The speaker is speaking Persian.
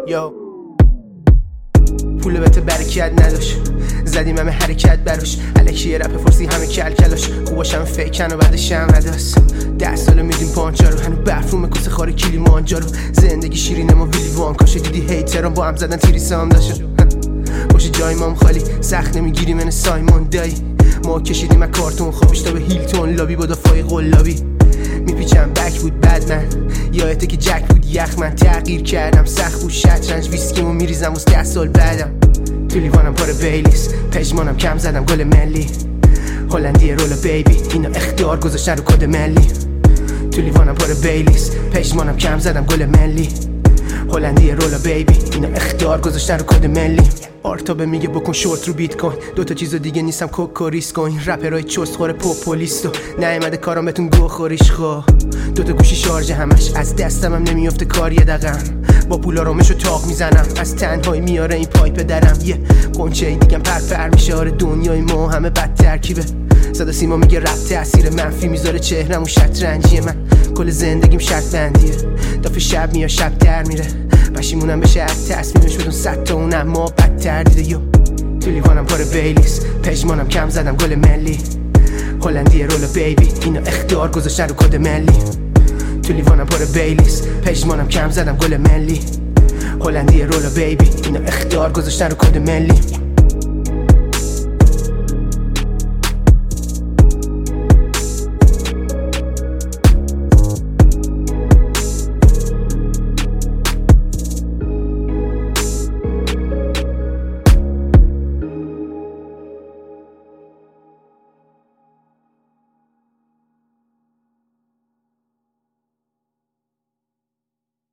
یا پول بهت برکت نداشت، زدیم همه حرکت براش، الکی یه رپ فرسی همه کلکلاش، خوباشم فیکن و بعدش هم رداست. 10 ساله میدیم پانچا رو، هنو برفوم کس خاری کلی مانجا رو. زندگی شیرینه ما ویلی وان کاشه، دیدی هیتران با هم زدن تیریسه هم داشت. باشه جای مام خالی، سخت نمیگیری من سایمون دایی. ما کشیدیم از کارتون خوابش تا به هیلتون، لابی با دفاعی قلابی. میپیچم بک بود بد من، یادته که جک بود یخ، من تغییر کردم سخت بود شطرنج، ویسکیمو میریزم واسه 10 سال بعدم. تو لیوانم پر بیلیس، پژمانم کم زدم گل ملی، هلندی رولا بیبی اینا اختیار گذاشتن رو کد ملی. تو لیوانم پر بیلیس، پژمانم کم زدم گل ملی، هلندی رولا بیبی اینا اختیار گذاشتن رو کد ملی. آرتابه میگه بکن شورت رو بیت کوین، دوتا چیزو دیگه نیستم کوکو ریس کوین. رپرای چست خوره پوپولیستو، نیومده کارام بهتون گو خوریش خو. دوتا گوشی شارژ همش از دستم هم نمیافته کار یه دقم، با پولا رومشو تاق میزنم، از تنهایی میاره این پایپ درم. یه قنچه دیگم پر میشه، آره دنیای ما همه بد ترکیبه. صدا سیما میگه رپ تاثیر منفی میذاره چهرم و شطرنجی من، کل زندگیم شرط بندیه. دافه شب میاد شب در میره، پشیمونم بشه از تصمیمش بدون 100 تا اونم ما بدتر دیده. یو تو لیوانم پر بیلیس، پژمانم کم زدم گل ملی، هلندی رولا بیبی اینا اختیار گذاشتن رو کد ملی. تو لیوانم پر بیلیس، پژمانم کم زدم گل ملی، هلندی رولا بیبی اینا اختیار گذاشتن رو کد ملی.